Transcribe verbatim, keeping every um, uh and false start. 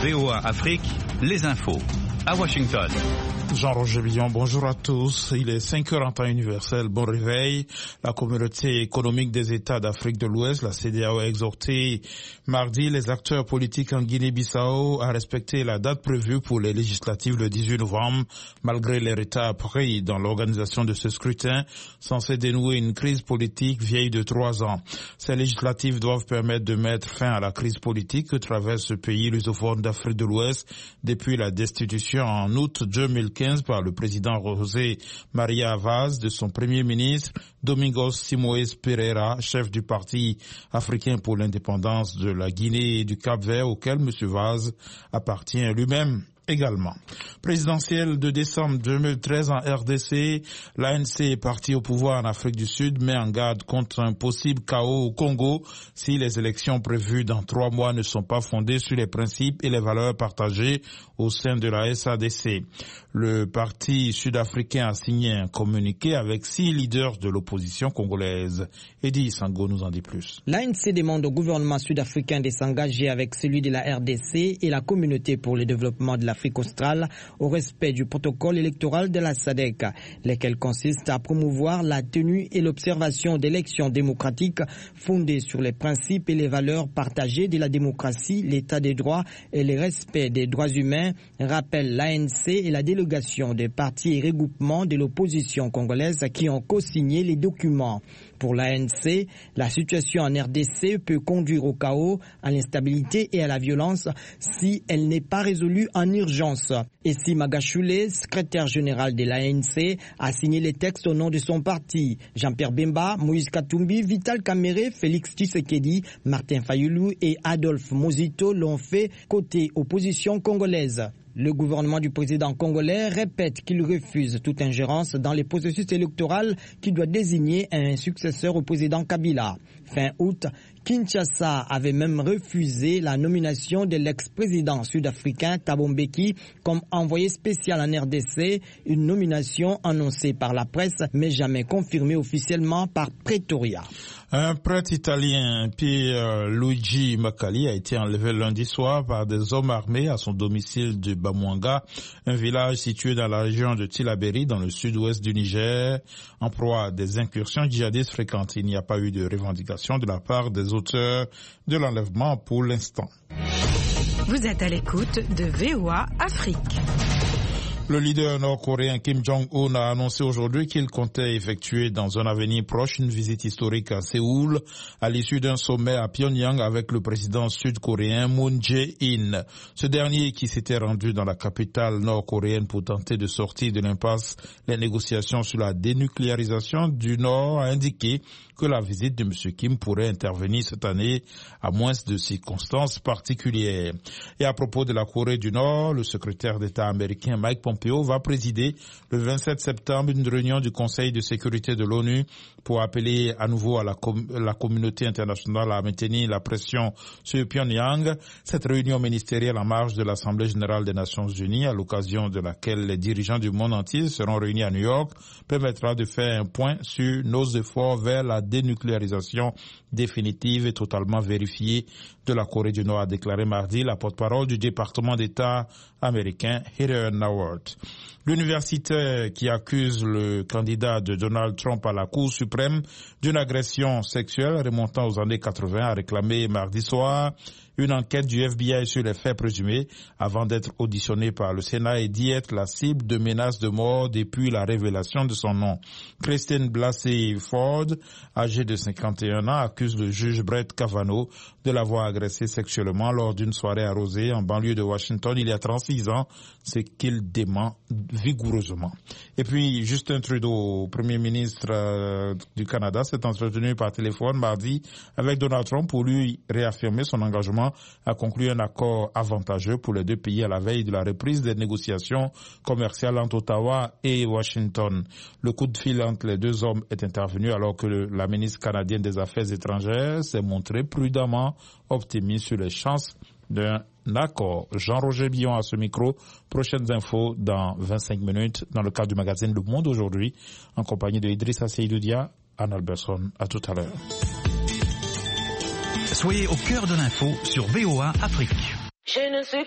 V O A Afrique, les infos. À Washington. Jean-Roger Billon, bonjour à tous. Il est cinq heures en temps universel. Bon réveil. La communauté économique des États d'Afrique de l'Ouest, la C D A O, a exhorté mardi les acteurs politiques en Guinée-Bissau à respecter la date prévue pour les législatives le dix-huit novembre, malgré les retards pris dans l'organisation de ce scrutin, censé dénouer une crise politique vieille de trois ans. Ces législatives doivent permettre de mettre fin à la crise politique que traverse ce pays lusophone d'Afrique de l'Ouest depuis la destitution en août deux mille quinze par le président José Maria Vaz de son premier ministre Domingos Simoes Pereira, chef du Parti africain pour l'indépendance de la Guinée et du Cap-Vert, auquel M. Vaz appartient lui-même également. Présidentielle de décembre deux mille treize en R D C, l'A N C, parti au pouvoir en Afrique du Sud, met en garde contre un possible chaos au Congo si les élections prévues dans trois mois ne sont pas fondées sur les principes et les valeurs partagées au sein de la S A D C. Le parti sud-africain a signé un communiqué avec six leaders de l'opposition congolaise. Eddie Sango nous en dit plus. L'A N C demande au gouvernement sud-africain de s'engager avec celui de la R D C et la communauté pour le développement de l'Afrique australe au respect du protocole électoral de la S A D C, lesquels consistent à promouvoir la tenue et l'observation d'élections démocratiques fondées sur les principes et les valeurs partagées de la démocratie, l'état des droits et le respect des droits humains, rappelle l'A N C et la délégation des partis et regroupements de l'opposition congolaise qui ont co-signé les documents. Pour l'A N C, la situation en R D C peut conduire au chaos, à l'instabilité et à la violence si elle n'est pas résolue en urgence. Et si Magashule, secrétaire général de l'A N C, a signé les textes au nom de son parti. Jean-Pierre Bemba, Moïse Katumbi, Vital Kamerhe, Félix Tshisekedi, Martin Fayulu et Adolphe Mozito l'ont fait côté opposition congolaise. Le gouvernement du président congolais répète qu'il refuse toute ingérence dans les processus électoraux qui doit désigner un successeur au président Kabila. Fin août, Kinshasa avait même refusé la nomination de l'ex-président sud-africain Thabo Mbeki comme envoyé spécial en R D C, une nomination annoncée par la presse mais jamais confirmée officiellement par Pretoria. Un prêtre italien, Pier Luigi Macali, a été enlevé lundi soir par des hommes armés à son domicile de Bamwanga, un village situé dans la région de Tillabéri, dans le sud-ouest du Niger, en proie à des incursions djihadistes fréquentes. Il n'y a pas eu de revendication de la part des auteurs de l'enlèvement pour l'instant. Vous êtes à l'écoute de V O A Afrique. Le leader nord-coréen Kim Jong-un a annoncé aujourd'hui qu'il comptait effectuer dans un avenir proche une visite historique à Séoul à l'issue d'un sommet à Pyongyang avec le président sud-coréen Moon Jae-in. Ce dernier, qui s'était rendu dans la capitale nord-coréenne pour tenter de sortir de l'impasse les négociations sur la dénucléarisation du Nord, a indiqué que la visite de M. Kim pourrait intervenir cette année à moins de circonstances particulières. Et à propos de la Corée du Nord, le secrétaire d'État américain Mike Pompeo va présider le vingt-sept septembre une réunion du Conseil de sécurité de l'ONU pour appeler à nouveau à la, com- la communauté internationale à maintenir la pression sur Pyongyang. Cette réunion ministérielle en marge de l'Assemblée générale des Nations unies, à l'occasion de laquelle les dirigeants du monde entier seront réunis à New York, permettra de faire un point sur nos efforts vers la dénucléarisation définitive et totalement vérifiée de la Corée du Nord, a déclaré mardi la porte-parole du département d'État américain Heather Nauert. L'universitaire qui accuse le candidat de Donald Trump à la Cour suprême d'une agression sexuelle remontant aux années quatre-vingts a réclamé mardi soir une enquête du F B I sur les faits présumés avant d'être auditionné par le Sénat et d'y être la cible de menaces de mort depuis la révélation de son nom. Christine Blasey Ford, âgée de cinquante et un ans, accuse le juge Brett Kavanaugh de l'avoir agressé sexuellement lors d'une soirée arrosée en banlieue de Washington il y a trente-six ans, ce qu'il dément vigoureusement. Et puis, Justin Trudeau, Premier ministre euh, du Canada, s'est entretenu par téléphone mardi avec Donald Trump pour lui réaffirmer son engagement à conclure un accord avantageux pour les deux pays à la veille de la reprise des négociations commerciales entre Ottawa et Washington. Le coup de fil entre les deux hommes est intervenu alors que le, la ministre canadienne des Affaires étrangères s'est montrée prudemment optimiste sur les chances d'un accord. Jean-Roger Billon à ce micro. Prochaines infos dans vingt-cinq minutes dans le cadre du magazine Le Monde aujourd'hui en compagnie de Idrissa Seydoudia, Anne Alberson. À tout à l'heure. Soyez au cœur de l'info sur V O A Afrique. Je ne suis